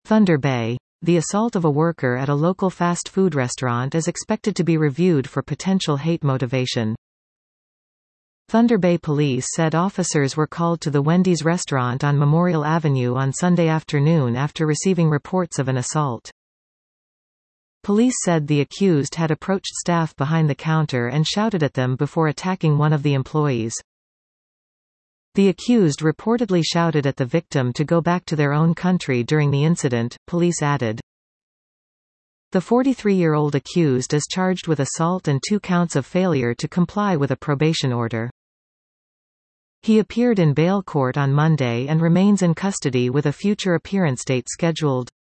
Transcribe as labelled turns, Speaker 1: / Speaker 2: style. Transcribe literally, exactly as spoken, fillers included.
Speaker 1: Thunder Bay. The assault of a worker at a local fast food restaurant is expected to be reviewed for potential hate motivation. Thunder Bay Police said officers were called to the Wendy's restaurant on Memorial Avenue on Sunday afternoon after receiving reports of an assault. Police said the accused had approached staff behind the counter and shouted at them before attacking one of the employees. The accused reportedly shouted at the victim to go back to their own country during the incident, police added. The forty-three-year-old accused is charged with assault and two counts of failure to comply with a probation order. He appeared in bail court on Monday and remains in custody with a future appearance date scheduled.